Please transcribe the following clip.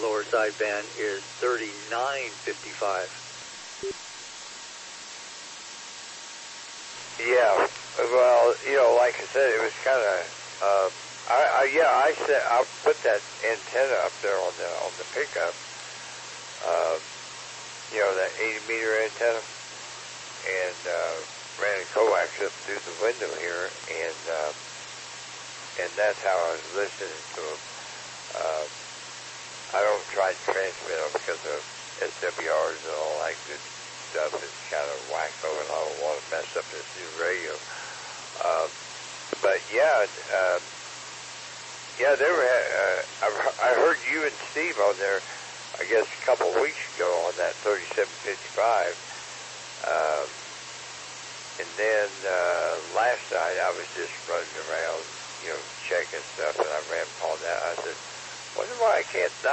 lower sideband is 3955. Yeah, well, like I said, it was kind of, I put that antenna up there on the pickup, that 80-meter antenna, and ran a coax up through the window here, and that's how I was listening to them. I don't try to transmit them because of SWRs and all that good stuff. It's kind of wacko, and I don't want to mess up this new radio. But yeah, they were. I heard you and Steve on there, I guess a couple of weeks ago on that 3755. And then last night I was just running around, checking stuff, and I ran upon that. I said, wonder why I can't